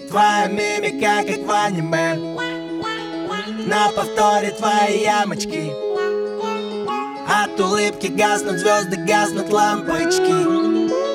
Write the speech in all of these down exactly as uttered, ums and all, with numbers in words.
Твоя мимика, как в аниме. На повторе твои ямочки. От улыбки гаснут звезды, гаснут лампочки.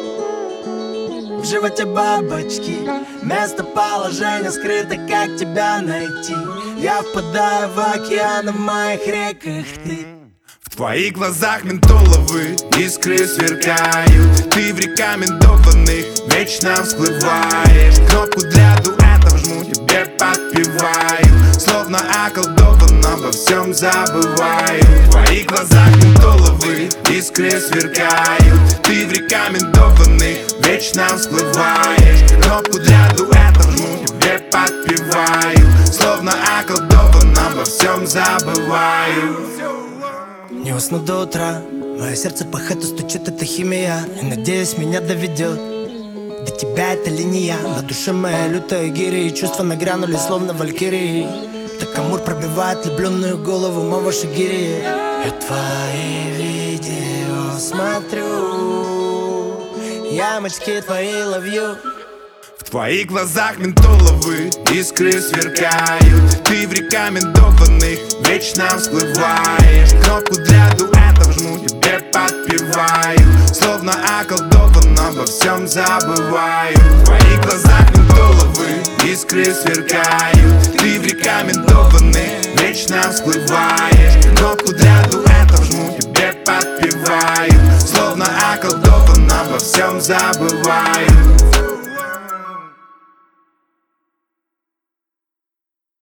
В животе бабочки. Местоположение скрыто, как тебя найти? Я впадаю в океан, в моих реках ты. В твоих глазах ментоловые искры сверкают. Ты в рекомендованных вечно всплываешь. Кнопку для дуэтов жму, тебе подпеваю. Словно околдован, обо всем забываю. В твоих глазах ментоловые искры сверкают. Ты в рекомендованных вечно всплываешь. Кнопку для дуэтов жму, тебе подпеваю. Словно околдован, обо всем забываю. Не усну до утра, мое сердце по хэту стучит, это химия. И надеюсь, меня доведет до тебя эта линия. На душе моя лютая гири, и чувства нагрянули, словно валькирии. Так Амур пробивает влюбленную голову моего шагири. Я твои видео смотрю, ямочки твои love you. В твоих глазах ментоловые искры сверкают. Ты в рекомендованных вечно всплываешь. Кнопку для дуэтов жму, тебе подпеваю. Словно околдован, обо всем забываю. В твоих глазах ментоловые искры сверкают. Ты в рекомендованных вечно всплываешь. Кнопку для дуэтов жму, тебе подпеваю. Словно околдован, обо всем забываю.